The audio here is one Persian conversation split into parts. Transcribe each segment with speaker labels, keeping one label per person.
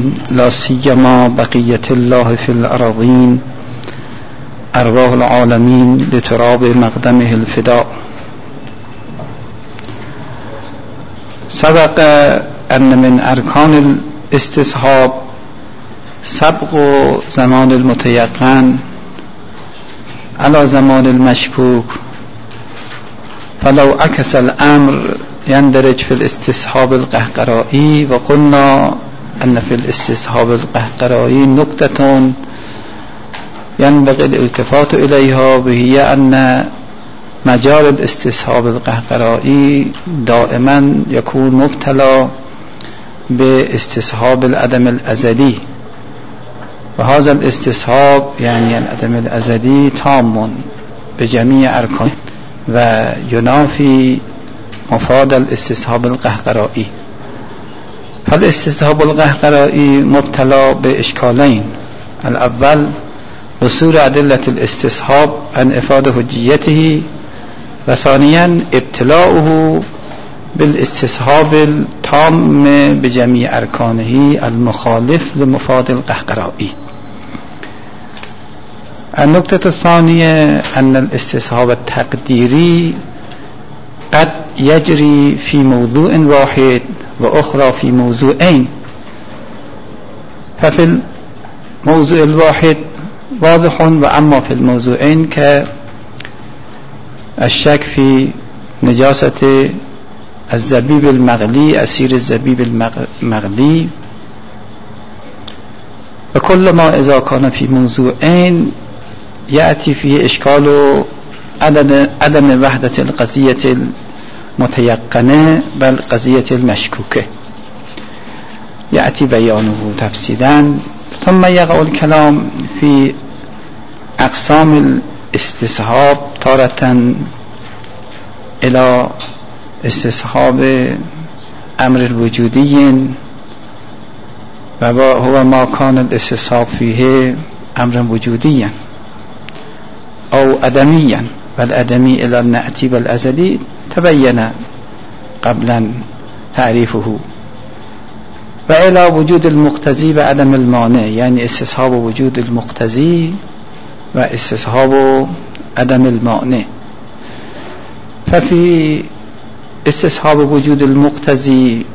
Speaker 1: لا سيما بقية الله في الأراضين أرواح العالمين لتراب مقدمه الفداء. سبق أن من أركان الاستصحاب سبق زمان المتيقن على زمان المشكوك، فلو عكس الأمر يندرج في الاستصحاب القهقرائي. وقلنا أن في الاستصحاب القهقرائي نقطة ينبغي الالتفات إليها، وهي أن مجال الاستصحاب القهقرائي دائما يكون مبتلى باستصحاب العدم الأزلي، وهذا الاستصحاب يعني العدم الأزلي تام بجميع أركانه وينافي مفاد الاستصحاب القهقرائي. فالاستصحاب القهقرائي مبتلى بإشكالين: الأول وصول أدلة الاستصحاب عن إفادة حجيته، وثانيا ابتلاؤه بالاستصحاب التام بجميع أركانه المخالف لمفاد القهقرائي. النقطة الثانية أن الاستصحاب التقديري قد يجري في موضوع واحد وأخرى في موضوعين، ففي الموضوع الواحد واضح، وأما في الموضوعين كالشك في نجاسة الزبيب المغلي، أسير الزبيب المغلي، وكلما إذا كان في موضوعين يأتي فيه إشكال عدم وحدة القضية المتيقنة بل قضية المشكوكة، يأتي بيانه تفصيلا. ثم يقع الكلام في أقسام الاستصحاب، تارة إلى استصحاب أمر الوجودي، وهو ما كان الاستصحاب فيه أمر وجوديا أو أدميا، والأدمي إلى النأتي والأزلي تبين قبلا تعريفه، وإلى وجود المقتضي وعدم المانع، يعني استصحاب وجود المقتضي واستصحاب عدم المانع. ففي استصحاب وجود المقتضي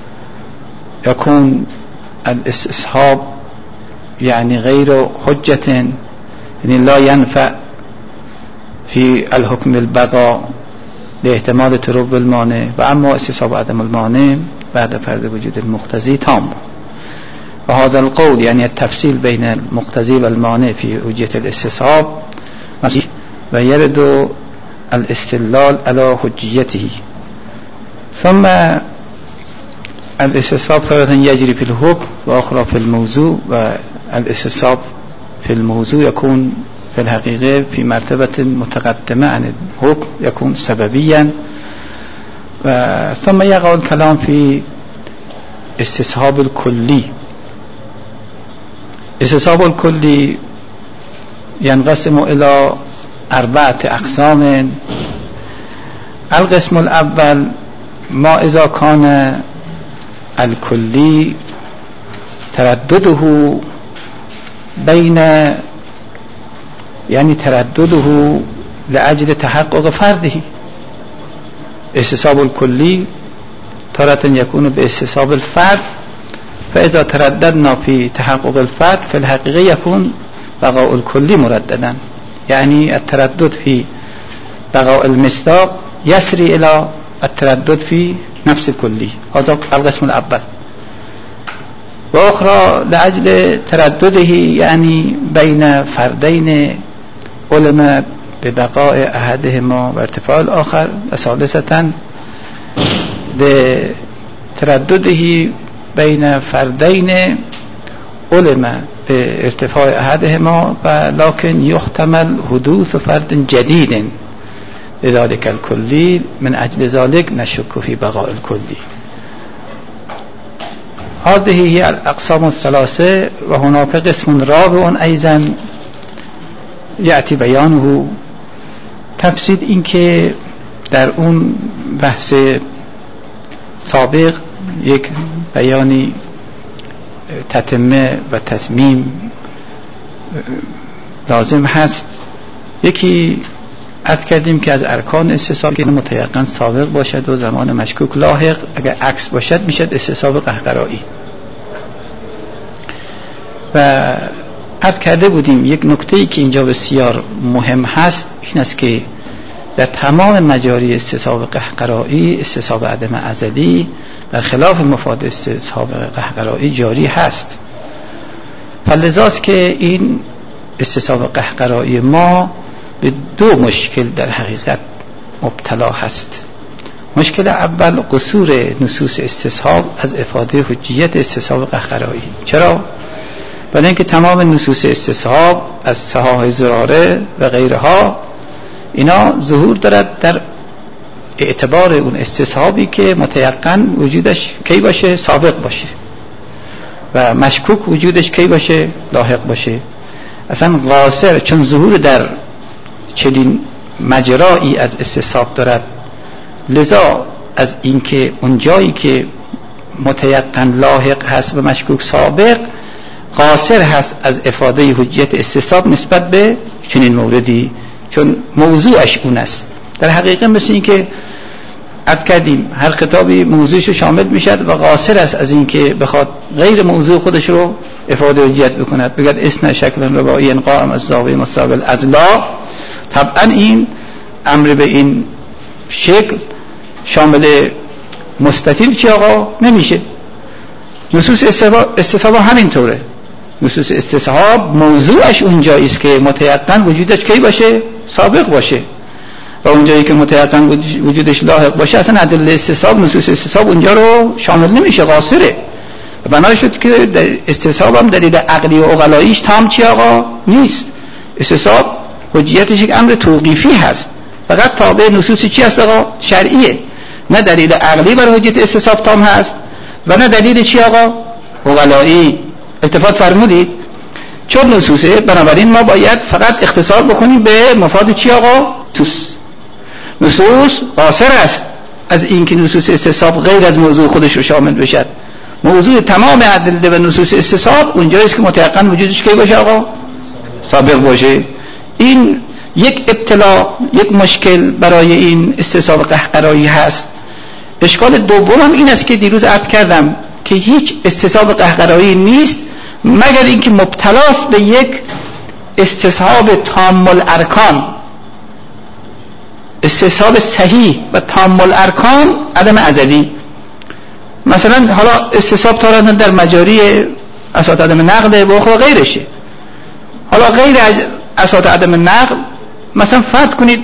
Speaker 1: يكون الاستصحاب يعني غير حجة، يعني لا ينفع في الحكم البقاء لاحتمال ترب المانع، وأما استصحاب عدم المانع بعد فرض وجود المقتضي تام. وهذا القول يعني التفصيل بين المقتضي والمانع في حجية الاستصحاب، ويرد الاستدلال على حجيته. ثم الاستصحاب تارة يجري في الحكم وأخرى في الموضوع، والاستصحاب في الموضوع يكون في الحقيقة في مرتبة متقدمة عن الحكم، يكون سببيا. ثم يقع الكلام في استصحاب الكلي. استصحاب الكلي ينقسم إلى 4 أقسام. القسم الأول ما إذا كان الكلي تردده بين، يعني تردده لأجل تحقق فرده. استصحاب الكلي تارة يكون باستصحاب الفرد، فإذا ترددنا في تحقق الفرد في الحقيقة يكون بقاء الكلي مرددا، يعني التردد في بقاء المصداق يسري إلى التردد في نفس الكلي. هذا القسم الأول. وأخرى لأجل تردده يعني بين فردين علم ببقاء أحدهما وارتفاع الآخر، وثالثة لتردده بين فردين علم بارتفاع أحدهما ولكن يحتمل حدوث فرد جديد لذلك الكلي، من أجل ذلك نشك في بقاء الكلي. هذه هي الأقسام الثلاثة. وهناك قسم رابع أيضا يأتي بيانه تفصیل، این که در اون بحث سابق یک بیانی تتمه و تتمیم لازم هست. یکی عرض کردیم که از ارکان استصحاب که متیقن سابق باشد و زمان مشکوک لاحق، اگر عکس باشد میشد استصحاب قهقرایی. و عرض کرده بودیم یک نکته‌ای که اینجا بسیار مهم هست این است که در تمام مجاری استصحاب قهقرایی استصحاب عدم ازلی برخلاف مفاد استصحاب قهقرایی جاری هست. فلذاست که این استصحاب قهقرایی ما به دو مشکل در حقیقت مبتلا هست. مشکل اول قصور نصوص استصحاب از افاده حجیت استصحاب قهقرایی. چرا؟ برای اینکه تمام نصوص استصحاب از صحاح زراره و غیرها اینا ظهور دارد در اعتبار اون استصحابی که متیقن وجودش کی باشه؟ سابق باشه، و مشکوک وجودش کی باشه؟ لاحق باشه. اصلا قاصر چون ظهور در چنین مجرایی از استصحاب دارد، لذا از اینکه اون جایی که متیقن لاحق هست و مشکوک سابق قاصر هست از افاده حجیت استصحاب نسبت به چنین موردی، چون موضوعش اون است. در حقیقت مثل این که عرض کردیم هر خطابی موضوعش رو شامل میشد و قاصر است از این که بخواد غیر موضوع خودش رو افاده حجیت بکند، بگد اسن شکل رباعی قائم از زاویه مستقبل از لا. طبعا این امر به این شکل شامل مستطیل چی آقا نمیشه. نصوص استصحاب همینطوره. نصوص استصحاب موضوعش اونجایی است که متیقن وجودش کی باشه؟ سابق باشه. و اونجایی که متیقن وجودش لاحق باشه اصلا ادله استصحاب نصوص استصحاب اونجا رو شامل نمیشه، قاصره. و بنا شد که استصحاب هم دلیل عقلی و عقلاییش تام چی آقا نیست. استصحاب حجیتش یک امر توقیفی هست، فقط تابع نصوص چی هست آقا؟ شرعیه. نه دلیل عقلی بر حجیت استصحاب تام هست و نه دلیل چی آقا؟ عقلایی. التفات فرمودید؟ چون نصوصه، بنابراین ما باید فقط اختصار بکنیم به مفاد چی آقا؟ نصوص قاصر است از اینکه نصوص استصحاب غیر از موضوع خودش رو شامل بشد. موضوع تمام ادله و نصوص استصحاب اونجایی است که متيقن وجودش کی باشه آقا؟ سابق باشه. این یک ابتلا، یک مشکل برای این استصحاب قهقرایی هست. اشکال دوم هم این است که دیروز عرض کردم که هیچ استصحاب قهقرایی نیست مگر اینکه مبتلاست به یک استصحاب تام الارکان. استصحاب صحیح و تام الارکان عدم ازلی. مثلا حالا استصحاب تارا در مجاری اساس عدم نقل و اخرى غیرشه. حالا غیر اساس عدم نقل، مثلا فرض کنید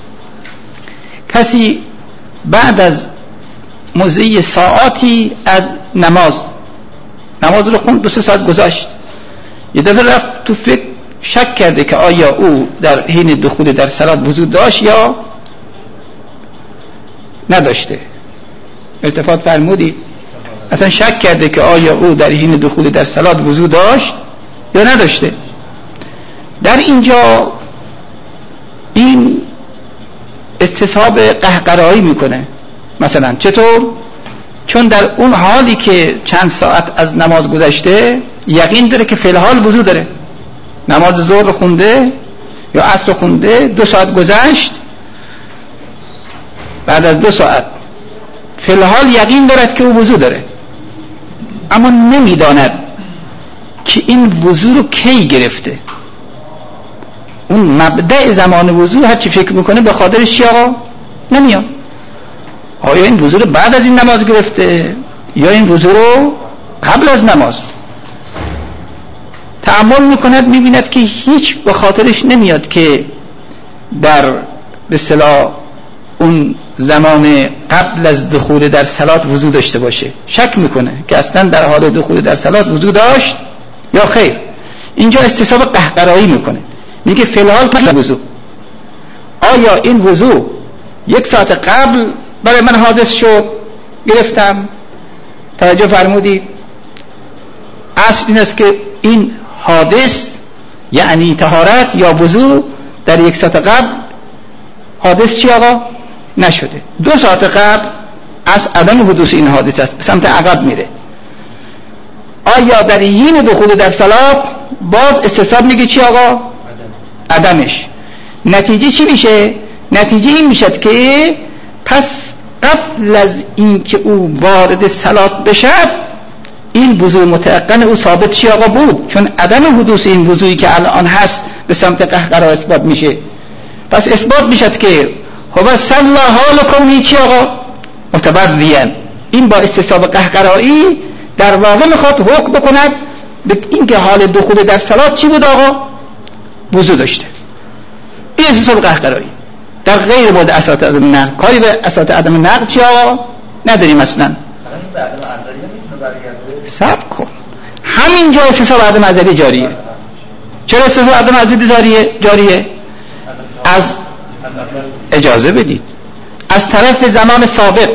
Speaker 1: کسی بعد از مضی ساعاتی از نماز رو خوند، 2-3 ساعت گذشت، یه دفعه رفت تو فکر، شک کرده که آیا او در حین دخول در صلات وضو داشت یا نداشته. التفات فرمودید؟ اصلا شک کرده که آیا او در حین دخول در صلات وضو داشت یا نداشته. در اینجا این استصحاب قهقرایی میکنه. مثلا چطور؟ چون در اون حالی که چند ساعت از نماز گذشته یقین داره که فی الحال وضو داره، نماز ظهر خونده یا عصر خونده، 2 ساعت گذشت، بعد از 2 ساعت فی الحال یقین دارد که او وضو داره، اما نمیداند که این وضو رو کی گرفته. اون مبدأ زمان وضو هر چی فکر میکنه به خاطرش چی آقا نمیاد. آیا این وضو رو بعد از این نماز گرفته یا این وضو رو قبل از نماز؟ تأمل میکند میبیند که هیچ به خاطرش نمیاد که در به اصطلاح اون زمان قبل از دخول در صلات وضو داشته باشه. شک میکنه که اصلا در حال دخول در صلات وضو داشت یا خیر. اینجا استصحاب قهقرایی میکنه، میگه فی الحال وضو. آیا این وضو 1 ساعت قبل برای من حادث شد گرفتم؟ توجه فرمودید؟ اصل این است که این حادث یعنی طهارت یا وضو در 1 ساعت قبل حادث چی آقا؟ نشده. 2 ساعت قبل از عدم حدوث این حادث است، به سمت عقب میره. آیا در حین دخول در صلات باز استصحاب میگه چی آقا؟ عدمش. نتیجه چی میشه؟ نتیجه این میشد که پس قبل از این که او وارد صلات بشد این وضوء متيقن او ثابت چی آقا بود، چون عدم حدوث این وضوعی که الان هست به سمت قهقرا اثبات میشه. پس اثبات میشد که هو صلی حال کونی چی آقا؟ متبرئا. این با استصحاب قهقرایی در واقع میخواد حکم بکند به این که حال دخول در صلات چی بود آقا؟ وضو داشته. این استصحاب قهقرایی. در غیر مورد اساس عدم نقل، کاری به اساس عدم نقل چی آقا؟ نداریم اصلا. صبر کن، همینجا استصحاب عدم ازلی جاریه. چرا استصحاب عدم ازلی جاریه؟ از اجازه بدید از طرف زمان سابق.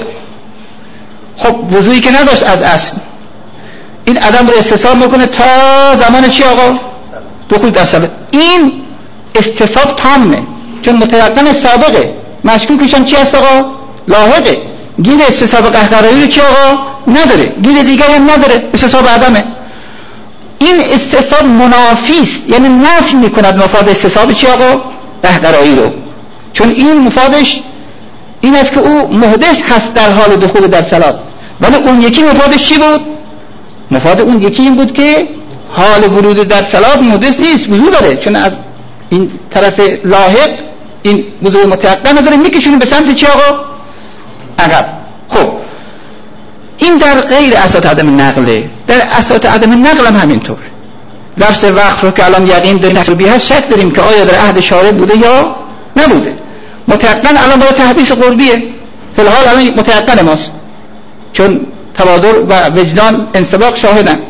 Speaker 1: خب وضوعی که نداشت از اصل، این عدم رو استصحاب میکنه تا زمان چی آقا؟ دخول در صلات. این استصحاب تامه چون متيقن سابقه، مشکوکش هم چی هست آقا؟ لاحقه. گیر استصحاب قهقرایی رو چی آقا؟ نداره، گیر دیگری هم نداره، استصحاب عدمه. این استصحاب منافی است، یعنی نفی میکند مفاد استصحاب چی آقا؟ قهقرایی رو، چون این مفادش این است که او محدث هست در حال دخول در صلات، ولی اون یکی مفادش چی بود؟ مفاد اون یکی این بود که حال ورود در صلات محدث نیست، وضو داره، چون از این طرف لاحق این وضو متيقن داره میکشونه به سمت چی آقا؟ عقب. خب این در غیر اساس عدم نقله. در اساس عدم نقل هم همینطوره. لفظ وقف رو که الان یقین داریم تسبیح هست، شک داریم که آیا در عهد شارع بوده یا نبوده. متيقن الان باید تحدیث قربیه، فی الحال الان متيقن ماست چون تبادر و وجدان انسباق شاهدن.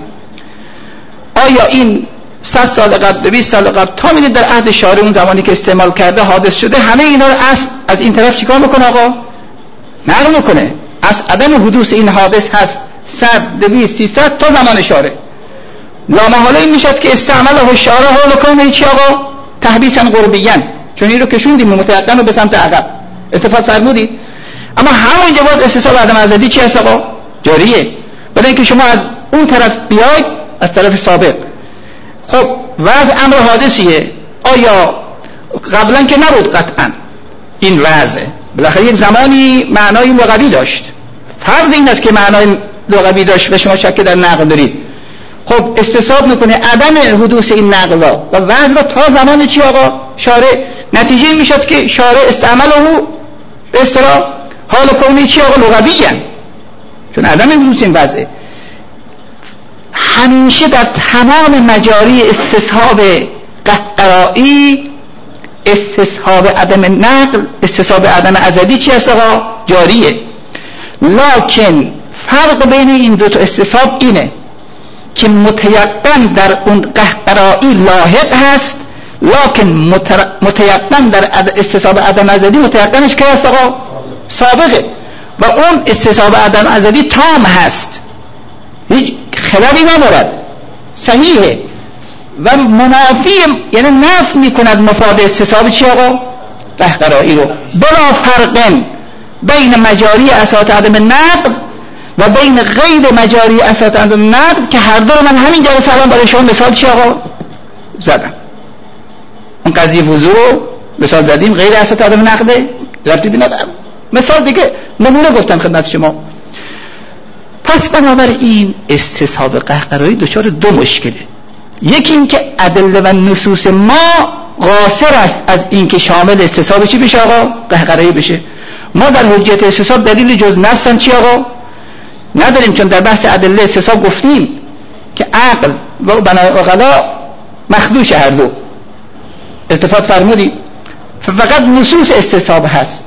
Speaker 1: آیا این 100 سال قبل 20 سال قبل تا میدید در عهد شارع اون زمانی که استعمال کرده حادث شده، همه اینا رو از این طرف چیکار میکنه آقا؟ نقل میکنه. از عدم حدوث این حادث هست 100 200 300 تا زمان شارع. لامحاله این میشد که استعمال شارع حال کنه چی آقا؟ تحبیسا قربیاً، چون این رو کشوندیم متيقن رو به سمت عقب. اتفاق فرمودید. اما همونجا باز استصحاب عدم ازلی چی هست آقا؟ جاریه. برای اینکه شما از اون طرف بیاید از طرف سابق. خب وضع امر حادثیه، آیا قبلا که نبود قطعا این وضع بالاخره یک زمانی معنای لغوی داشت، فرض این است که معنای لغوی داشت و شما شک در نقل دارید. خب استصحاب میکنه عدم حدوث این نقل و وضع را تا زمان چی آقا؟ شارع. نتیجه میشد که شارع استعمال او به اصطلاح حال کونی چی آقا؟ لغویاً، چون عدم حدوث این وضع. همیشه در تمام مجاری استصحاب قهقرایی استصحاب عدم نقل، استصحاب عدم ازلی چی هست آقا؟ جاریه. لکن فرق بین این دو تا استصحاب اینه که متيقن در اون قهقرایی لاحق هست، لکن متيقن در استصحاب عدم ازلی متيقنش که هست آقا؟ سابقه. و اون استصحاب عدم ازلی تام هست، هیچ خلالی ندارد، صحیحه و منافی، یعنی نفی میکند مفاد استصحاب چی آقا؟ قهقرایی رو. بلا فرق بین مجاری اساس عدم نقل و بین غیر مجاری اساس عدم نقل که هر دو من همین جلسه الان برای شما مثال چی آقا زدم. اون قضیه وضو رو مثال زدیم، غیر اساس عدم نقله، ربطی ندارم. مثال دیگه نمونه گفتم خدمت شما. پس بنابراین استصحاب قهقرایی دچار دو مشکله. یکی این که ادله و نصوص ما قاصر است از این که شامل استصحاب چی بشه آقا؟ قهقرایی بشه. ما در حجیت استصحاب دلیل جز نص چی آقا؟ نداریم، چون در بحث ادله استصحاب گفتیم که عقل و بنای عقلا مخدوش هر دو. اتفاق فرمودی؟ فقط نصوص استصحاب هست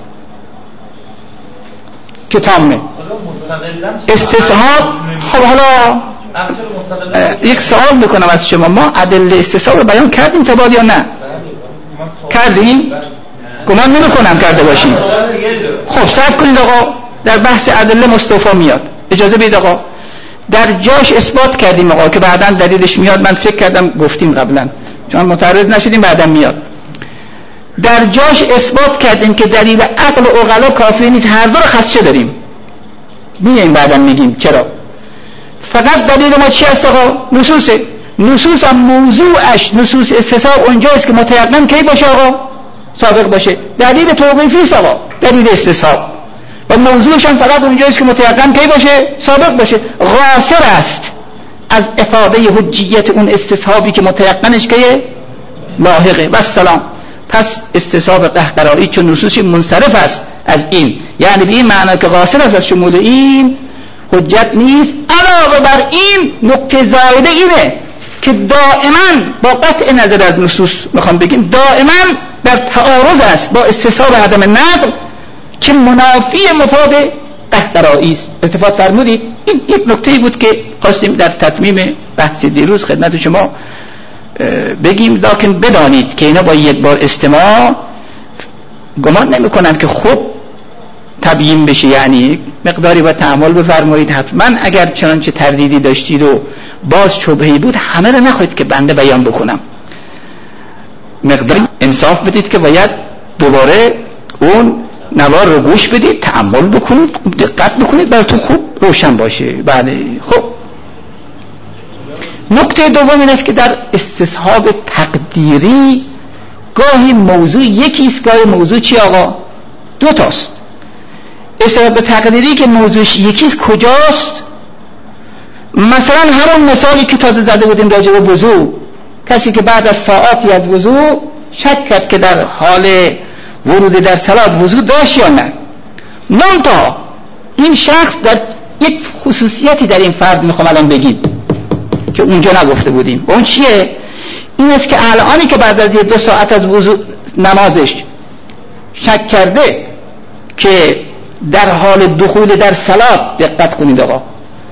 Speaker 1: که تامه. استصحاب. خب حالا یک سوال میکنم از شما، ما ادله استصحاب رو بیان کردیم تا بعد یا نه؟ کردیم؟ گمان نمیکنم کرده باشیم. خب صبر کنید آقا، در بحث ادله مصطفی میاد، اجازه بدید آقا. در جاش اثبات کردیم آقا که بعداً دلیلش میاد. من فکر کردم گفتیم قبلا، چون متعرض نشدیم بعداً میاد. در جاش اثبات کردیم که دلیل عقل و عقلا کافی نیست، هر دو رو خدشه داریم. میگیم بعداً میگیم چرا. فقط دلیل ما چی است آقا؟ نصوصه. نصوص هم موضوعش نصوص استصحاب اونجاست که متیقن کی باشه آقا؟ سابق باشه. دلیل توقیفی است آقا، دلیل استصحاب، و موضوعش هم فقط اونجاست که متیقن کی باشه؟ سابق باشه. قاصر است از افاده حجیت اون استصحابی که متیقنش که لاحقه. و السلام. پس استصحاب قهقرایی چون نصوص منصرف است از این، یعنی به این معنا که قاصر است از شمول این، حجت نیست. علاوه بر این نکته زایده اینه که دائما با قطع نظر از نصوص میخوام بگیم دائما در تعارض است با استصحاب عدم نقل که منافی مفاد قهقرایی است. التفات فرمودید. این یک نکته بود که خواستیم در تتمیم بحث دیروز خدمت شما بگیم، لکن بدانید که اینا با یک بار استماع گمان نمی کنند که خوب تبیین بشه، یعنی مقداری با تأمل بفرمایید. حتما اگر چنانچه تردیدی داشتید و باز شبهه‌ای بود همه رو نخواهید که بنده بیان بکنم. مقداری انصاف بدید که باید دوباره اون نوار رو گوش بدید، تأمل بکنید، دقت بکنید، براتون خوب روشن باشه. بله. خب نکته دوم این است که در استصحاب تقدیری گاهی موضوع یکیست، گاهی موضوع چی آقا؟ دو تاست. استصحاب تقدیری که موضوعش یکیست کجاست؟ مثلا همون مثالی که تازه زده بودیم راجع به وضو، کسی که بعد از ساعاتی از وضو شک کرد که در حال ورود در صلات وضو داشت یا نه. منتها این شخص در یک خصوصیتی در این فرد میخوام الان بگیم که اونجا نگفته بودیم. اون چیه؟ این است که الانی که بعد از 2 ساعت از وضو نمازش شک کرده که در حال دخول در صلات، دقت کنید آقا،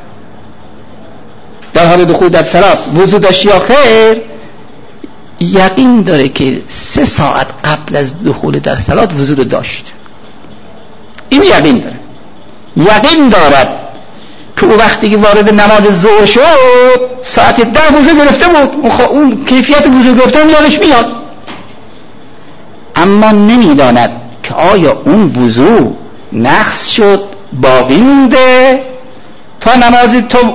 Speaker 1: در حال دخول در صلات وضو داشت یا خیر، یقین داره که 3 ساعت قبل از دخول در صلات وضو رو داشت. این یقین داره. یقین دارد که او وقتی که وارد نماز ظهر شد ساعت 10 وضو گرفته بود، اون کیفیت وضو گرفتن یادش میاد، اما نمیداند که آیا اون وضو نقص شد، باقی مونده تا نماز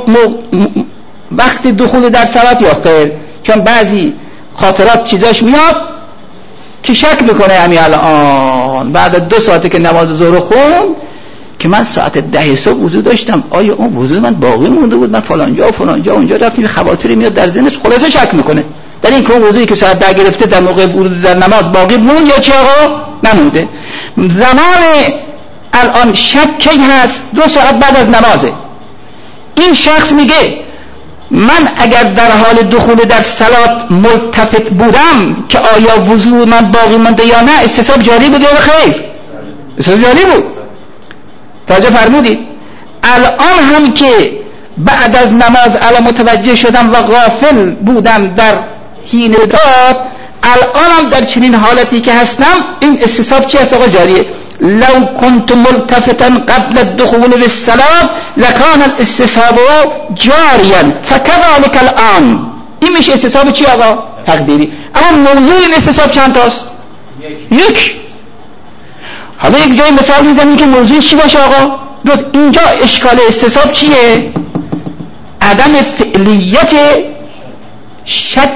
Speaker 1: وقتی دخول در صلات یا خیر. چون بعضی خاطرات چیزاش میاد که شک میکنه همین الان بعد از 2 ساعته که نماز ظهر خوند که من ساعت 10 صبح وضو داشتم، آیا اون وضو من باقی مونده بود؟ من فلانجا و فلانجا اونجا رفتیم، خواطری میاد در ذهنش، خلاصه شک میکنه در این که اون وضویی که ساعت 10 گرفته در موقع ورود در نماز باقی موند یا چه آقا نمونده. زمان الان شکی هست 2 ساعت بعد از نمازه. این شخص میگه من اگر در حال دخول در صلات ملتفت بودم که آیا وضو من باقی مونده یا نه، استصحاب جاری بود یا خیر؟ استصحاب جاری بود. توجه فرمودید؟ الان هم که بعد از نماز الان متوجه شدم و غافل بودم در حین داد، الان هم در چنین حالتی که هستم این استصحاب چی است آقا؟ جاریه. لو كنت ملتفتا قبل الدخول في الصلاة لكان الاستصحاب جاريا فكذلك الآن. این میشه استصحاب چی آقا؟ تقدیری. اما موضوع این استصحاب چند تاست؟ یک. حالا یک جای مثال میزنیم که موضوع چی باشه آقا؟ اینجا اشکال استصحاب چیه؟ عدم فعلیت شک.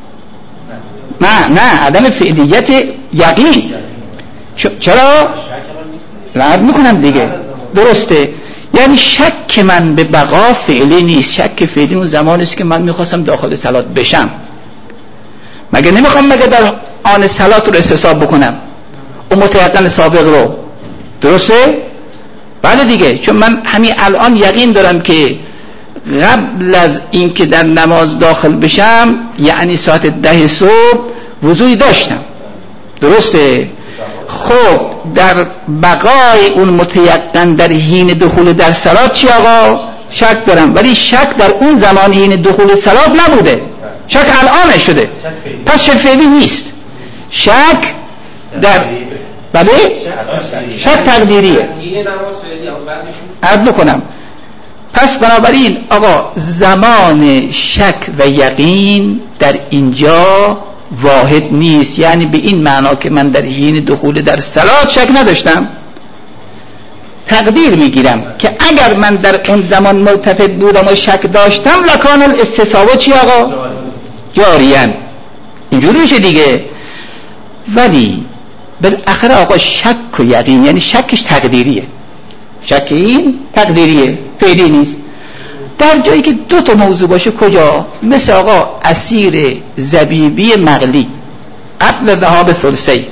Speaker 1: نه عدم فعلیت یقین. چرا؟ رد میکنم دیگه. درسته. یعنی شک من به بقا فعلی نیست. شک فعلی اون زمانی است که من میخواستم داخل صلات بشم. مگه نمیخوام مگه در آن صلات رو استصحاب بکنم اون متیقن سابق رو؟ درسته؟ بله دیگه. چون من همین الان یقین دارم که قبل از اینکه در نماز داخل بشم یعنی ساعت 10 صبح وضوئی داشتم. درسته؟ خب در بقای اون متیقن در حین دخول در صلات چی آقا؟ شک دارم، ولی شک در اون زمان حین دخول صلات نبوده، شک الان شده، پس شک فعلی نیست. شک در بله شک تقدیریه. عرض بکنم پس بنابراین آقا زمان شک و یقین در اینجا واحد نیست، یعنی به این معنا که من در حین دخول در صلات شک نداشتم
Speaker 2: تقدیر میگیرم که اگر من در اون زمان ملتفت بودم و شک داشتم لکان الاستصحاب چی آقا؟ جاریان. اینجوری میشه دیگه. ولی بالاخره آقا شک و یقین یعنی شکش تقدیریه، شک این تقدیریه، فعلی نیست. در جایی که دو تا موضوع باشه کجا؟ مثل آقا اسیر زبیبی مغلی قبل ذهاب ثلثی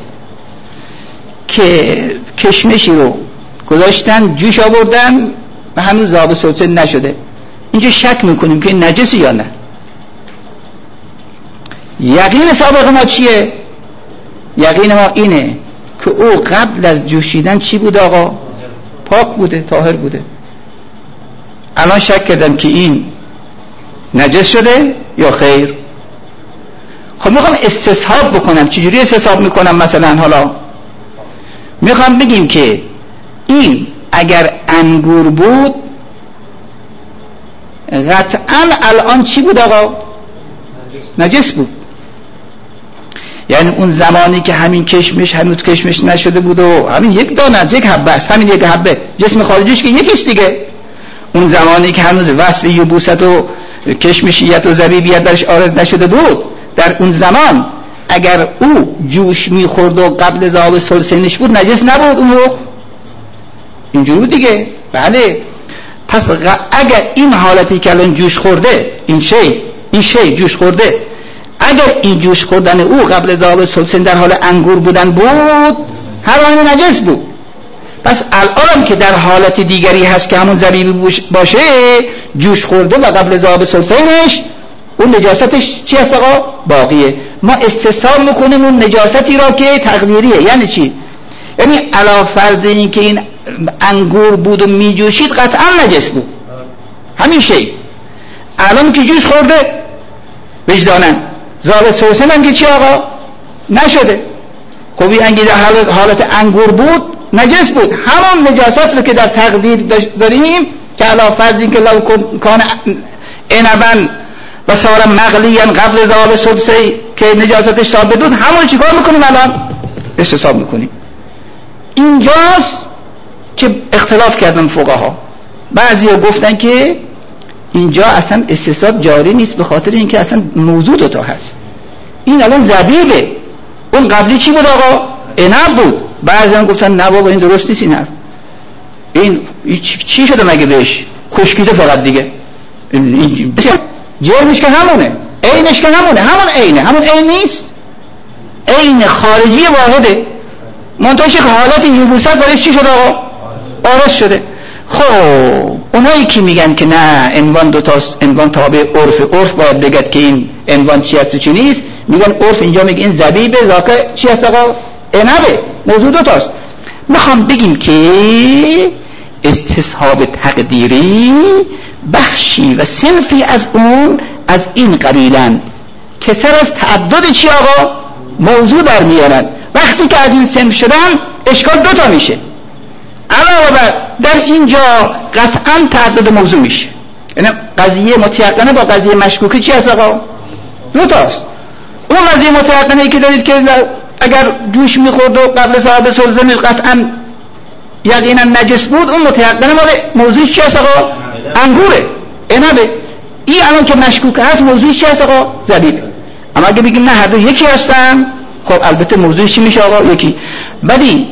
Speaker 2: که کشمشی رو گذاشتن جوش آوردن و هنوز ذهاب ثلثی نشده، اینجا شک میکنیم که این نجسی یا نه. یقین سابق ما چیه؟ یقین ما اینه که او قبل از جوشیدن چی بود آقا؟ پاک بوده، طاهر بوده. الان شک کردم که این نجس شده یا خیر. خب میخوام استصحاب بکنم. چجوری استصحاب میکنم؟ مثلا حالا میخوام بگیم که این اگر انگور بود قطعا الان چی بود آقا؟ نجس بود. یعنی اون زمانی که همین کشمش هنوز کشمش نشده بود و همین یک دانه، یک حبه است، همین یک حبه جسم خارجیش که یکیش دیگه، اون زمانی که هنوز وصف یبوست و کشمشیت و زبیبیت درش آرز نشده بود، در اون زمان اگر او جوش میخورد و قبل ذهاب ثلثینش بود نجس نبود اون رو. اینجوری بود دیگه. بله. پس اگر این حالتی که الان جوش خورده، این شی جوش خورده، اگر این جوش خوردن او قبل ذهاب ثلثین در حال انگور بودن بود، هر آن نجس بود. پس الان که در حالت دیگری هست که همون زبیبی باشه، جوش خورده و قبل ذهاب ثلثینش، اون نجاستش چی هست آقا؟ باقیه. ما استصحاب میکنیم اون نجاستی را که تقدیریه. یعنی چی؟ یعنی علی فرض این که این انگور بود و میجوشید قطعا نجس بود همین شی. الان که جوش خورده وجدانن ذهاب ثلثین هم که چی آقا؟ نشده. خب این انگی در حالت انگور بود نجس بود. همون نجاست رو که در تقدیر داریم که علی فرض این که لو کان عنبا و صار مغلیا قبل ذهاب ثلثی که نجاستش ثابت بود، همون چیکار میکنیم الان؟ استصحاب میکنیم. اینجاست که اختلاف کردن فقها. بعضیا گفتن که اینجا اصلا استصحاب جاری نیست به خاطر اینکه اصلا موضوع دوتا هست. این الان زبیبه، اون قبلی چی بود آقا؟ عنب بود. بعضیا گفتن نه بابا این درست نیست این حرف. این چی شده مگه بهش؟ خشکیده فقط دیگه. جرمش که همونه، عینش که همونه، همون عین نیست. عین خارجی واحده. منتهاش که حالت یبوست برش چی شده آقا؟ آرس شده. خب اونایی که میگن که نه عنوان دوتاست، عنوان تابع عرف باید بگد که این عنوان چی هست و چی نیست، میگن عرف اینجا میگه این زبیبه، ذاکه چی هست آقا؟ عنبه. موضوع دوتاست. میخوام بگیم که استصحاب تقدیری بخشی و صنفی از اون از این قبیلن که سر از تعدد چی آقا؟ موضوع در میارن. وقتی که از این صنف شدن اشکال دوتا میشه. علاوه بر در اینجا قطعا تعدد موضوع میشه. یعنی قضیه متیقنه با قضیه مشکوکه چی هست آقا؟ دوتاست. اون قضیه متیقنه ای که دارید که اگر جوش میخورد و قبل ذهاب ثلثین قطعا یقینا نجس بود، اون متیقنه موضوعش چی هست آقا؟ انگوره، عنبه. این الان که مشکوک هست موضوعش چی هست آقا؟ زبیبه. اما اگه بگیم نه هر دو یکی هستن، خب البته موضوعش چی میشه آقا؟ یکی. ولی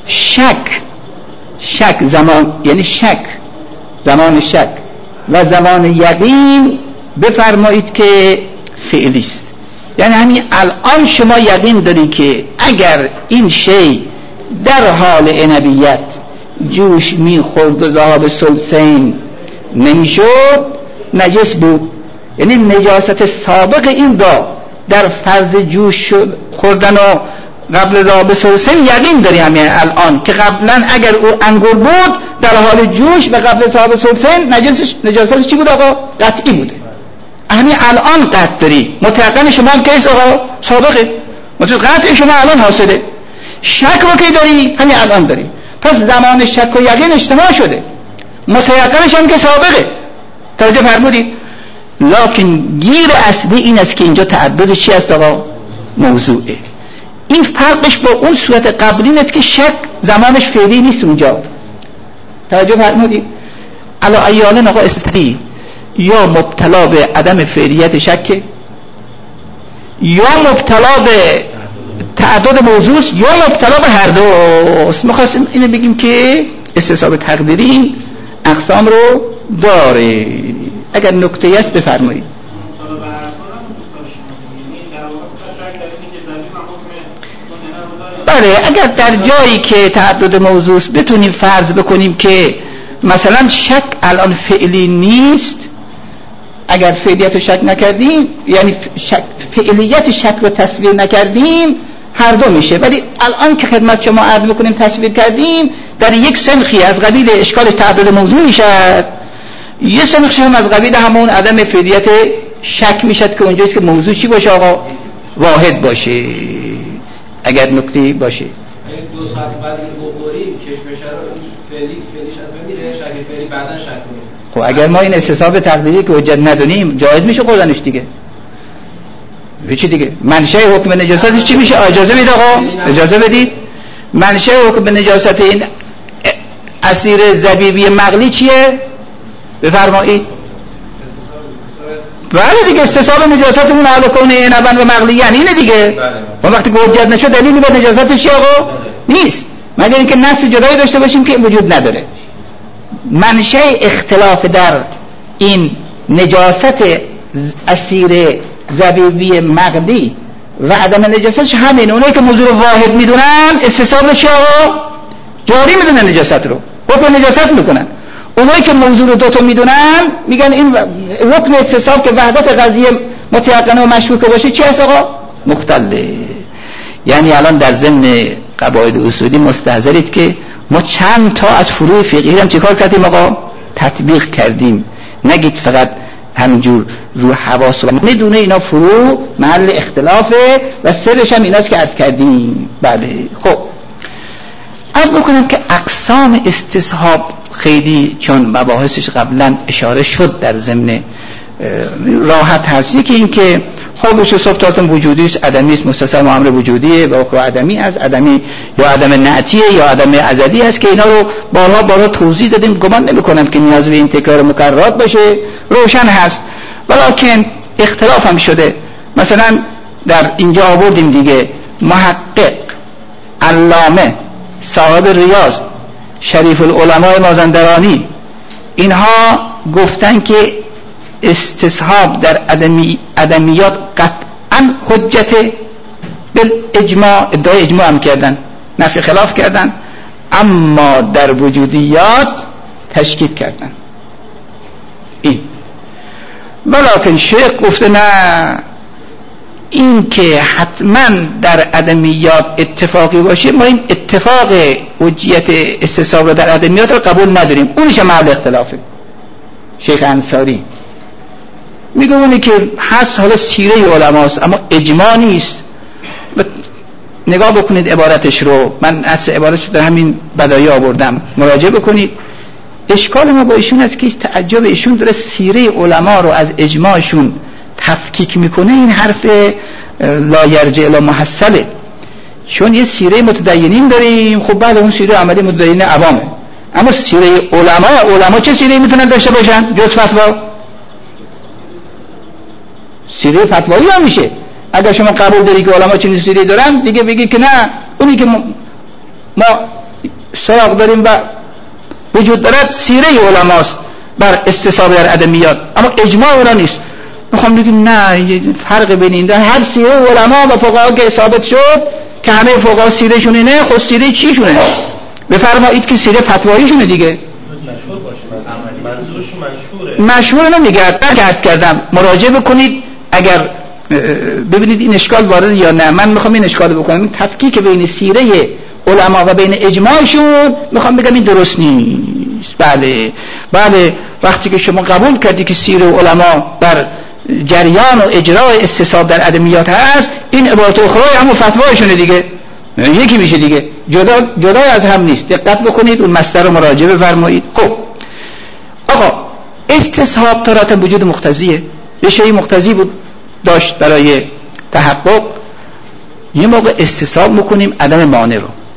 Speaker 2: شک زمان، یعنی زمان شک و زمان یقین بفرمایید که فعلی است. یعنی همین الان شما یقین داری که اگر این شی در حال عنبیت جوش میخورد و ذهاب ثلثین نمیشد نجس بود. یعنی نجاست سابق این را در فرض جوش خوردن و قبل ذهاب ثلثین یقین داری همین الان که قبلا اگر او انگور بود در حال جوش و قبل ذهاب ثلثین نجاستش چی بود آقا؟ قطعی بوده. همین الان قطع داری. متيقن شما هم کیس آقا سابقه، قطع شما الان حاصله. شک رو که داری همین الان داری. پس زمان شک و یقین اجتماع شده. متيقنش هم که سابقه. توجه فرمودید؟ لکن گیر اصلی این است که اینجا تعدد چی است آقا؟ موضوعه. این فرقش با اون صورت قبلی است که شک زمانش فعلی نیست اونجا. توجه فرمودید؟ علا ایاله آقا استثنایی یا مبتلا به عدم فعلیت شک یا مبتلا به تعدد موضوع یا مبتلا به هر دوست. می‌خواستیم اینو بگیم که استصحاب تقدیری این اقسام رو داره. اگر نکته است بفرمایید. بله اگر در جایی که تعدد موضوع بتونیم فرض بکنیم که مثلا شک الان فعلی نیست، اگر فعلیت رو شک نکردیم یعنی فعلیت شک رو تصویر نکردیم هر دو میشه. ولی الان که خدمت شما عرض بکنیم تصویر کردیم در یک سنخی از قبیل اشکال تعدد موضوع میشد، یه سنخی هم از قبیل همون عدم فعلیت شک میشد که اونجاییست که موضوع چی باشه آقا؟ واحد باشه. اگر نکته باشه
Speaker 3: دو ساعت بعد این بخوریم کشمش رو فعلیش از بمیره، شک فعلی بعدن شک کنیم.
Speaker 2: خب اگر ما این استصحاب تقدیری که حجت ندونیم جایز میشه خوردنش دیگه. چی دیگه؟ منشأ حکم نجاست چی میشه؟ اجازه بدید آقا، اجازه بدید. منشأ حکم نجاست این اسیر زبیبی مغلی چیه؟ بفرمایید. بله دیگه استصحاب نجاست اون حال کنه عنبن و مغلی یعنی اینه دیگه. اون وقتی که حجت نشد دلیلی بر نجاستش چی آقا؟ نیست. مگر اینکه نص جدایی داشته باشیم که وجود نداره. منشأ اختلاف در این نجاست اسیر زبیبی مغلی و عدم نجاستش همین. اونایی که موضوع واحد میدونن استصحاب چی آقا؟ جاری میدونن نجاست رو، حکم نجاست میکنن. اونایی که موضوع رو دوتا میدونن میگن این رکن استصحاب که وحدت قضیه متیقنه و مشکوکه باشه چی هست آقا؟ مختله. یعنی الان در ضمن قواعد اصولی مستحضرید که ما چند تا از فروع فقهی هم چیکار کردیم آقا؟ تطبیق کردیم. نگید فقط همینجور رو حواس و میدونه اینا فروع محل اختلافه و سرش هم ایناست که عرض کردیم. بله خب عرض بکنم که اقسام استصحاب خیلی چون مباحثش قبلا اشاره شد در ضمن راحت هستی که این که خوابش و صفتات وجودی است، عدمی است، مستصحب و امر وجودیه و اخر عدمی است، عدمی یا عدم نعتیه یا عدم ازدی است که اینا رو بارها توضیح دادیم. گمان نمی‌کنم که نیاز به این تکرار مکررات باشه، روشن هست. ولکن اختلاف هم شده. مثلا در اینجا آوردیم دیگه محقق، علامه، صاحب ریاض، شریف العلماء مازندرانی اینها گفتن که استصحاب در عدمیات قطعا حجت بالاجماع، ادعای اجماع هم کردن، نفی خلاف کردن، اما در وجودیات تشکیک کردن. این ولکن شیخ گفته نه، این که حتما در عدمیات اتفاقی باشه ما این اتفاق حجیت استصحاب رو در عدمیات رو قبول نداریم، اونش محل اختلافه. شیخ انصاری میگه اونی که هست حالا سیره علماست اما اجماع نیست. نگاه بکنید عبارتش رو، من اصل عبارتش در همین بدایع آوردم، مراجعه بکنید. اشکال ما با ایشون است که تعجب ایشون داره سیره علما رو از اجماعشون تفکیک میکنه. این حرف لا یرجع الی محصله، چون یه سیره متدینین داریم، خب بعد اون سیره عملی متدینین عوامه، اما سیره علما چه سیره میتونن داشته باشن جز فتوا؟ سیره فتوایی هم میشه. اگر شما قبول داری که علما چنین سیره دارن دیگه بگی که نه، اونی که ما سراغ داریم و وجود دارد سیره علماست بر استصحاب در عدمیات، اما اجماع اونا نیست. میخوام بگیم نه، فرق بین این دو، هر سیره علما و فقها که ثابت شد که همه فقها سیره شونه، نه خود سیره چی شونه؟ بفرمایید که سیره فتوایی شونه دیگه.
Speaker 3: مشهور باشه، منظورش
Speaker 2: مشهور نمیگرد. که عرض کردم مراجعه بکنید اگر ببینید این اشکال وارد یا نه. من میخوام این اشکال بکنم، این تفکیک بین سیره علما و بین اجماعشون میخوام بگم این درست نیست. بله وقتی که شما قبول کردی که سیره علما بر جریان و اجرای استصحاب در عدمیات هست، این عبارت اخرای همون فتوایشونه دیگه، یکی میشه دیگه، جدا از هم نیست. دقت بکنید اون مصدر رو مراجعه بفرمایید. خب آقا استصحاب تارات وجود مقتضیه، یه شیء مقتضی بود داشت برای تحقق، یه موقع استصحاب میکنیم عدم مانع رو،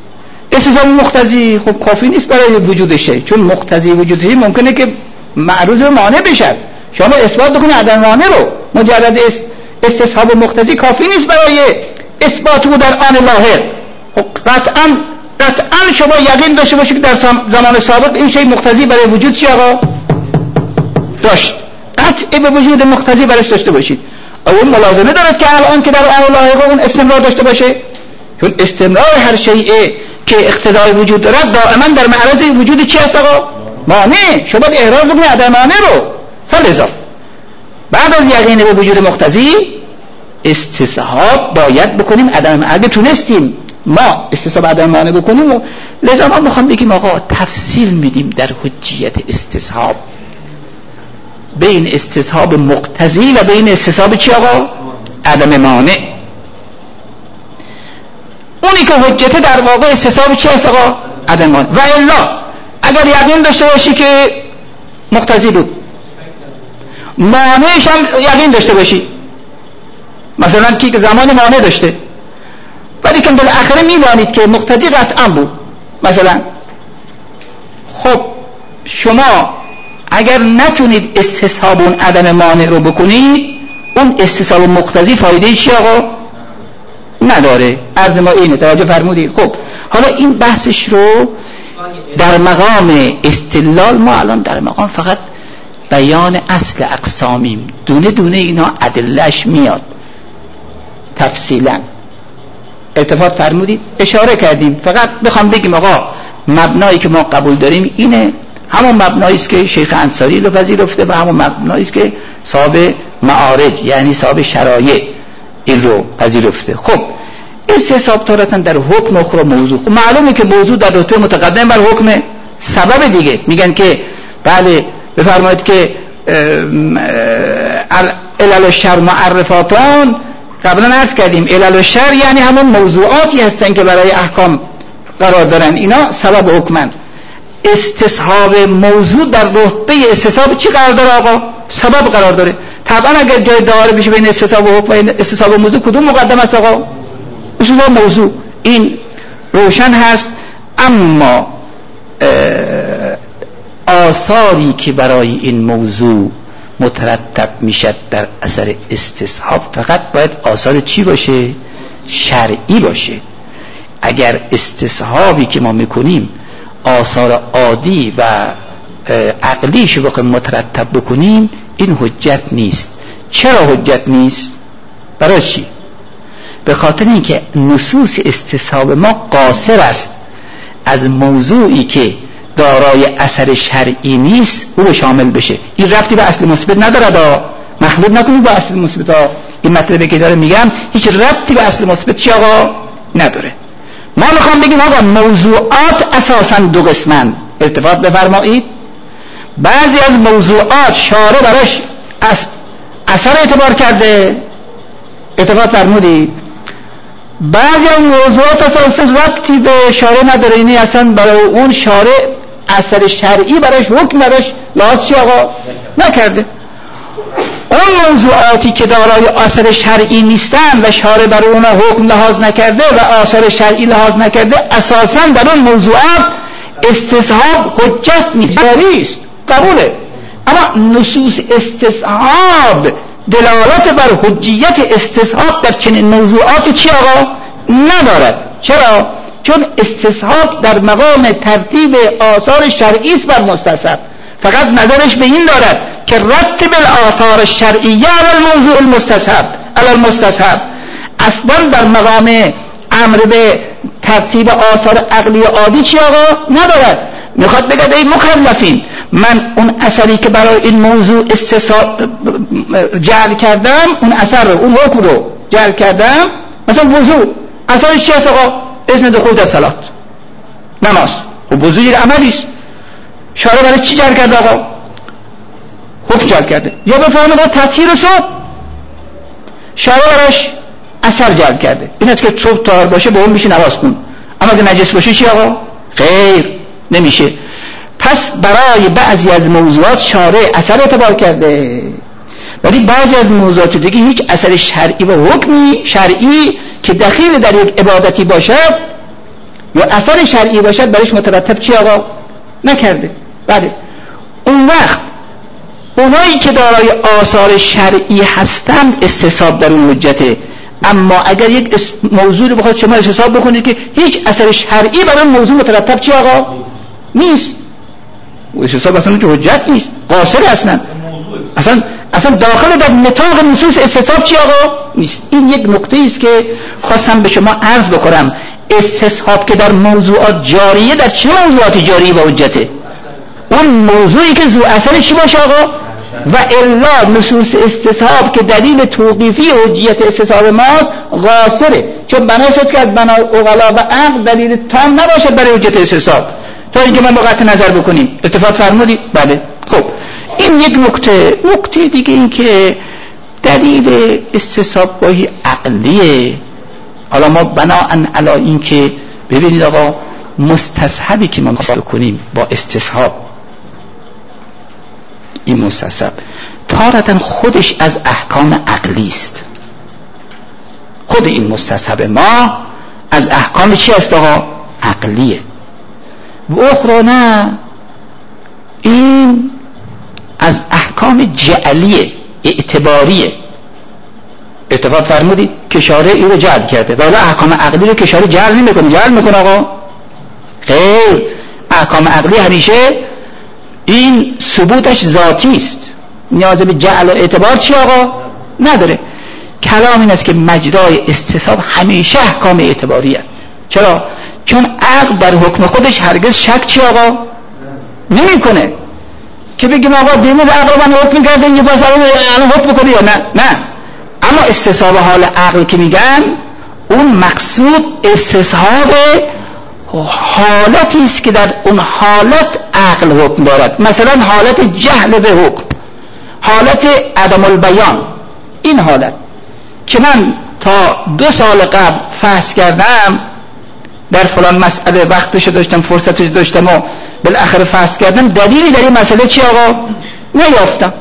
Speaker 2: استصحاب مقتضی خب کافی نیست برای وجودشه، چون مقتضی وجودشه ممکنه که معروض به مانع بشه. شما اثبات بکنید عدم مانع رو، مجرد استصحاب مقتضی کافی نیست برای اثبات او در آن لاحق. خب قطعا شما یقین داشته باشید که در زمان سابق این شی مقتضی برای وجود چی آقا داشت، قطع به وجود مقتضی برش داشته باشید. اون ملازمه دارد که الان که در آن لاحق اون استمرار داشته باشه، چون استمرار هر شیء که اقتضای وجود دارد دائما در معرض وجود چی است آقا؟ مانع. شما باید احراز بکنید عدم مانع رو. فلذا بعد از یقین به وجود مقتضی استصحاب باید بکنیم عدم. اگه تونستیم ما استصحاب عدم مانع بکنیم و لذا ما میخوام بگیم آقا تفصیل میدیم در حجیت استصحاب بین استصحاب مقتضی و بین استصحاب چی آقا؟ عدم مانع. اونی که حجت در واقع استصحاب چی است آقا؟ عدم مانع. و الا اگر یقین داشته باشی که مقتضی بود، مانعش هم یقین داشته باشی، مثلا کی که زمان مانع داشته ولی که بالاخره میدانید که مقتضی قطعا بود مثلا، خب شما اگر نتونید استصحاب اون عدم مانع رو بکنید، اون استصحاب مقتضی فایده چی آقا؟ نداره. عرض ما اینه، توجه فرمودید. خب حالا این بحثش رو در مقام استدلال ما الان در مقام فقط بیان اصل اقسامیم، دونه دونه اینا ادلهش میاد تفصیلا. التفات فرمودید، اشاره کردیم. فقط بخوام بگیم آقا مبنایی که ما قبول داریم اینه، همون مبنایی است که شیخ انصاری رو پذیرفته و همون مبنایی است که صاحب معارج یعنی صاحب شرایع این رو پذیرفته. خب استصحاب تارتا در حکم اخرى موضوع، خب معلومه که موضوع در رتبه متقدم بر حکم. سبب دیگه میگن که بله بفرمایید که علل الشر معرفاتان، قبلا عرض کردیم علل الشر یعنی همون موضوعاتی هستن که برای احکام قرار دارن، اینا سبب حکمن. استصحاب موضوع در رتبه استصحاب چی قرار داره آقا؟ سبب قرار داره. طبعا اگر جای داره بشه بین استصحاب حکم و استصحاب موضوع کدوم مقدم است آقا؟ استصحاب موضوع. این روشن هست. اما آثاری که برای این موضوع مترتب میشد در اثر استصحاب فقط باید آثار چی باشه؟ شرعی باشه. اگر استصحابی که ما میکنیم آثار عادی و عقلیشو بخوایم مترتب بکنیم این حجت نیست. چرا حجت نیست؟ برای چی؟ به خاطر اینکه نصوص استصحاب ما قاصر است از موضوعی که دارای اثر شرعی نیست او رو شامل بشه. این ربطی به اصل مثبت نداره، مخلوط نکنید با اصل مثبت ها. این مطلبی که داره میگم هیچ ربطی به اصل مثبت چی آقا نداره. ما میخوام بگیم آقا موضوعات اساسا دو قسمن. التفات بفرمایید، بعضی از موضوعات شارع براش اثر اعتبار کرده، التفات فرمودید، بعضی از موضوعات اساسا ربطی به شارع نداره، اینی اصلا برای اون شارع اثر شرعی براش حکم براش لحاظ چی آقا نکرده. اون موضوعاتی که دارای اثر شرعی نیستن و شارع برای اون حکم لحاظ نکرده و اثر شرعی لحاظ نکرده، اساسا در اون موضوعات استصحاب حجت نیست، جاری است، قبوله. اما نصوص استصحاب دلالت بر حجیت استصحاب در چنین موضوعات چی آقا ندارد. چرا؟ چون استصحاب در مقام ترتیب آثار شرعی است بر مستصحب، فقط نظرش به این دارد که رتب الاثار الشرعیه علی الموضوع المستصحب علی المستصحب. اصلا در مقام امر به ترتیب آثار عقلی عادی چی آقا ندارد. میخواد بگه ای مکلفین، من اون اثری که برای این موضوع استصحاب جعل کردم، اون اثر رو، اون حکم رو جعل کردم، مثلا وضوء اثر چی است آقا؟ اذن دخول در صلات، نماز. خب وضوء یک عملی است، شارع برای چی جعل کرده آقا؟ حکم جعل کرده. یا بفهمید تطهیر صبح، شارع برایش اثر جعل کرده، این است که صبح طاهر باشه با اون میشه نماز خون، اما اگه نجس باشه چی آقا؟ خیر نمیشه. پس برای بعضی از موضوعات شارع اثر اعتبار کرده، ولی بعضی از موضوعات دیگه هیچ اثر شرعی و حکمی شرعی که دخیل در یک عبادتی باشد یا اثر شرعی باشد برایش مترتب چی آقا نکرده. بله اون وقت اونایی که دارای آثار شرعی هستند استصحاب در اون حجته. اما اگر یک موضوع رو بخواد شما استصحاب بکنید که هیچ اثر شرعی برای اون موضوع مترتب چی آقا نیست، و استصحاب اصلا که حجت نیست، قاصر اصلا داخل در نطاق نصوص استصحاب چی آقا نیست. این یک نکته است که خواستم به شما عرض بکنم. استصحاب که در موضوعات جاریه، در چه موضوعاتی جاریه و حجته؟ اون موضوعی که ذو اثر چی باشه آقا؟ و الا نصوص استصحاب که دلیل توقیفی حجیت استصحاب ماست قاصره، چون بنا شد که از بنای عقلا و عقل دلیل تام نباشد برای حجیت استصحاب. تا اینکه ما با قطع نظر بکنیم. اتفاق فرمودید؟ بله. خب این یک نکته دیگه این که دلیل استصحاب گاهی عقلیه. حالا ما بناءً علی این که ببینید آقا مستصحبی که ما می‌خوایم کنیم با استصحاب، این مستصحب تارتاً خودش از احکام عقلی است. خود این مستصحب ما از احکام چی است آقا؟ عقلیه. و اخرى نه، این از احکام جعلیه، اعتباریه. اتفاق فرمودید که شارع این رو جعل کرده، ولی احکام عقلی رو که شارع جعل نمیکنه. جعل میکنه آقا؟ خیر، احکام عقلی همیشه این ثبوتش ذاتی است، نیاز به جعل و اعتبار چی آقا نداره. کلام این است که مجرای استصحاب همیشه احکام اعتباریه. چرا؟ چون عقل در حکم خودش هرگز شک چی آقا نمیکنه که بگیم آقا دیمون عقل من حکم کرده اینجا باز الان حکم کنه یا نه. اما استصحاب حال عقل که میگن اون مقصود استصحاب حالتی است که در اون حالت عقل حکم دارد. مثلا حالت جهل به حکم، حالت عدم البیان. این حالت که من تا 2 سال قبل فحص کردم در فلان مسئله، وقتش داشتم، فرصتش داشتم و بالاخره فحص کردم، دلیلی در این مسئله چی آقا نیافتم.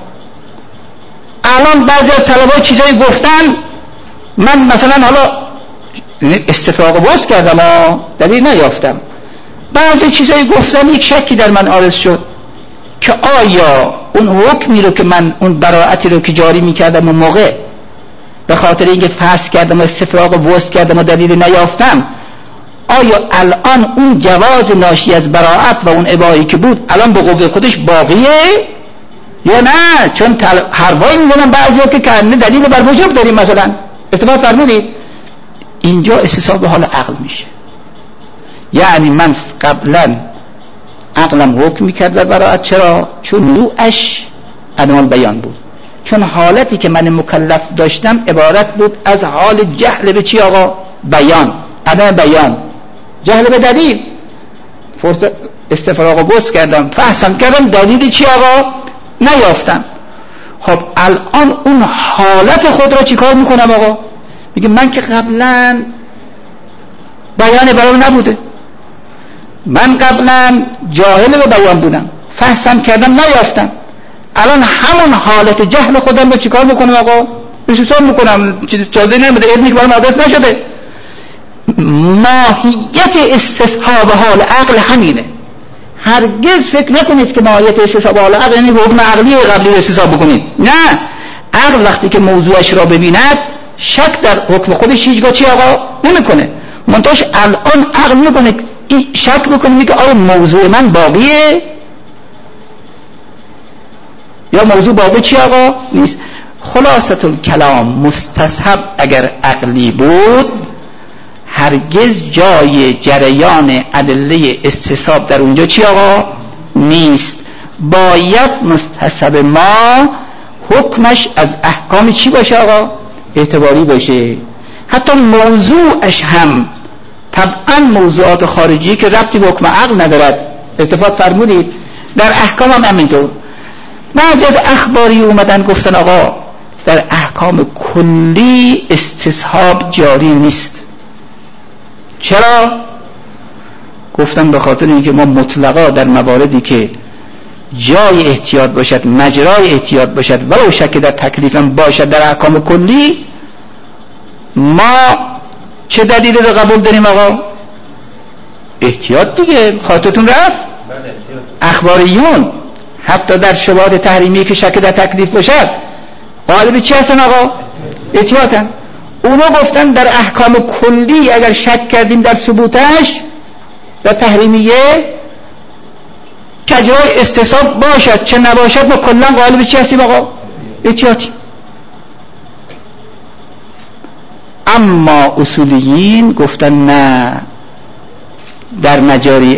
Speaker 2: الان بعضی از طلبا چیزایی گفتن، من مثلا حالا استفراغ باز کردم دلیل نیافتم. بعضی چیزایی گفتن یک شکی در من عارض شد که آیا اون حکمی رو که من، اون براءتی رو که جاری میکردم اون موقع به خاطر اینکه فحص کردم و استفراغ باز کردم و دلیل نیافتم، آیا الان اون جواز ناشی از براءت و اون اباحی که بود الان به قوه خودش باقیه یا نه؟ چون حرفایی میزنن بعضیا که کنه دلیل بر وجوب داریم. مثلا اتفاق فرمودید اینجا استصحاب حال عقل میشه. یعنی من قبلا عقلم حکم میکرد در براءت. چرا؟ چون نوعش عدم البیان بود، چون حالتی که من مکلف داشتم عبارت بود از حال جهل به چی آقا؟ بیان، عدم بیان، جهل به دلیل. فرصت استفراغ بوس کردم، فحصم کردم، دلیلی چی آقا نیافتم. خب الان اون حالت خود را چی کار میکنم آقا؟ میگه من که قبلا بیان برام نبوده، من قبلا جاهل به بیان بودم، فحصم کردم نیافتم، الان همون حالت جهل خودم رو چی کار میکنم آقا؟ استصحاب میکنم. جازه نمیده، علمی که برام حدث نشده. ماهیت استصحاب حال عقل همینه. هرگز فکر نکنید که ماهیت استصحاب حال عقل یعنی حکم عقلی قبلی استصحاب بکنید. نه، عقل وقتی که موضوعش را ببیند شک در حکم خودش هیچگاه چی آقا نمیکنه. منتهاش الان عقل میکنه شک بکنه، میگه آیا موضوع من باقیه یا موضوع باقی چی آقا نیست. خلاصة الکلام مستصحب اگر عقلی بود هرگز جای جریان ادله استصحاب در اونجا چی آقا نیست. باید مستصحب ما حکمش از احکام چی باشه آقا؟ اعتباری باشه. حتی موضوعش هم طبعا موضوعات خارجی که ربطی به حکم عقل ندارد. اتفاق فرمودید در احکام هم همینطور. بعضی از اخباری اومدن گفتن آقا در احکام کلی استصحاب جاری نیست. چرا؟ گفتن به خاطر اینکه ما مطلقا در مواردی که جای احتیاط باشد، مجرای احتیاط باشد، ولو شک در تکلیفم باشد در احکام کلی، ما چه دلیلی رو قبول داریم آقا؟ احتیاط دیگه، خاطرتون رفت اخباریون حتی در شبهات تحریمی که شک در تکلیف باشد غالب چی هستن آقا؟ احتیاطن. اونا گفتن در احکام کلی اگر شک کردیم در ثبوتش در تحریمیه که اجرای استصحاب باشد چه نباشد ما کلا غالب چی هستیم آقا؟ احتیاطی. اما اصولیین گفتن نه، در مجاری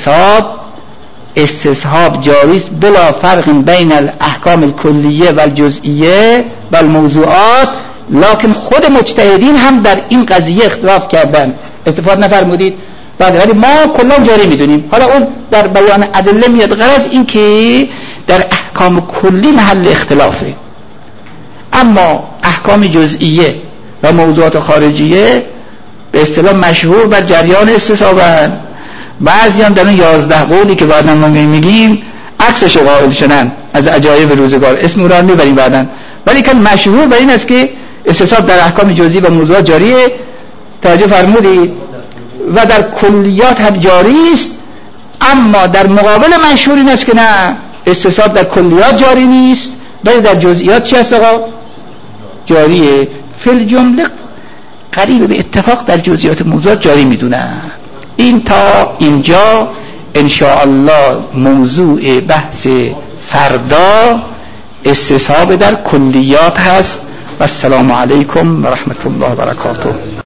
Speaker 2: استصحاب جاری است بلا فرق بین الاحکام الکلیه و الجزئیه و الموضوعات، لکن خود مجتهدین هم در این قضیه اختلاف کردن. اتفاق نفرمودید؟ ولی ما کلا جاری میدونیم. حالا اون در بیان ادله میاد. غرض این که در احکام کلی محل اختلافه، اما احکام جزئیه و موضوعات خارجیه به اصطلاح مشهور بر جریان استصحابن. بعضیان در اون 11 قولی که بعداً ما میگیم عکسش قائل شدن از عجایب روزگار، اسم اون را میبریم بعداً، ولی که مشهور بر این است که استصحاب در احکام جزئی و موضوعات جاریه. توجه فرمودید؟ و در کلیات هم جاری است، اما در مقابل مشهور این است که نه، استصحاب در کلیات جاری نیست ولی در جزئیات چی هست آقا؟ جاریه. فی الجمله قریب به اتفاق در جزئیات موضوعات جاری میدونن. این تا اینجا ان شاء الله موضوع بحث فردا استصحاب در کلیات هست. و السلام علیکم و رحمت الله و برکاته.